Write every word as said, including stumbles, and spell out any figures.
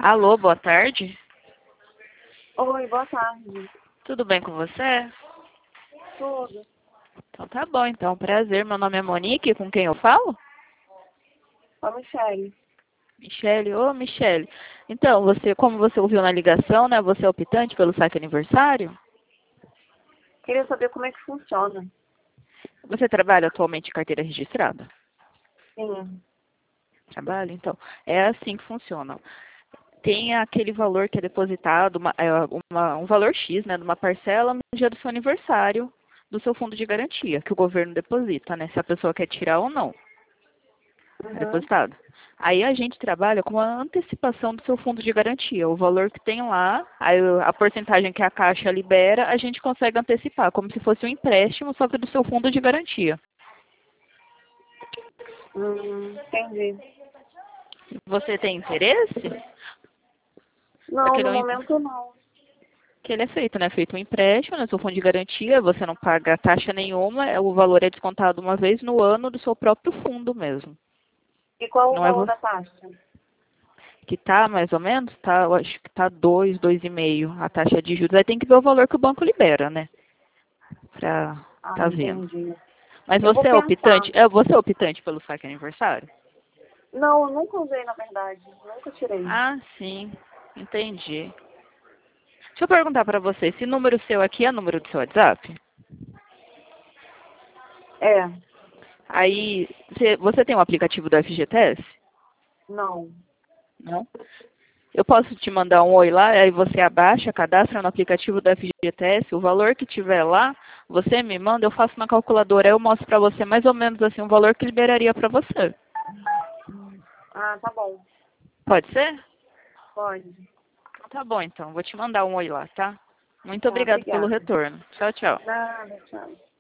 Alô, boa tarde. Oi, boa tarde. Tudo bem com você? Tudo. Então tá bom, então. Prazer, meu nome é Monique, com quem eu falo? Ô, Michele. Michele, ô Michele. Então, você, como você ouviu na ligação, né? Você é optante pelo saque aniversário? Queria saber como é que funciona. Você trabalha atualmente em carteira registrada? Sim. Trabalha? Então, é assim que funciona. Tem aquele valor que é depositado, uma, é, uma- um valor X, né, de uma parcela no dia do seu aniversário, do seu fundo de garantia, que o governo deposita, né, se a pessoa quer tirar ou não. É Uhum. depositado. Aí a gente trabalha com a antecipação do seu fundo de garantia. O valor que tem lá, aí a porcentagem que a Caixa libera, a gente consegue antecipar, como se fosse um empréstimo, só que do seu fundo de garantia. Hum, entendi. Você tem interesse? Não, Aquele no é um empre- momento não. que ele é feito, né? Feito um empréstimo no seu fundo de garantia, você não paga taxa nenhuma, é- o valor é descontado uma vez no ano do seu próprio fundo mesmo. E qual o Não é valor vo- da taxa? que tá mais ou menos, tá, eu acho que tá dois, dois e meio a taxa de juros. Aí tem que ver o valor que o banco libera, né? Pra Ah, tá vendo. entendi. Mas Eu vou você é pensar. optante? É, você é optante pelo saque aniversário? Não, eu nunca usei, na verdade. Nunca tirei. Ah, sim. Entendi. Deixa eu perguntar pra você, esse número seu aqui é número do seu WhatsApp? É, Aí, você, você tem um aplicativo do F G T S? não. Não? Eu posso te mandar um oi lá, aí você abaixa, cadastra no aplicativo do F G T S, o valor que tiver lá, você me manda, eu faço na calculadora, aí eu mostro pra você mais ou menos assim, o valor que liberaria pra você. Ah, tá bom. Pode ser? Pode. Tá bom, então. Vou te mandar um oi lá, tá? Muito Tá, obrigado pelo obrigada. retorno. Tchau, tchau. Nada, tchau.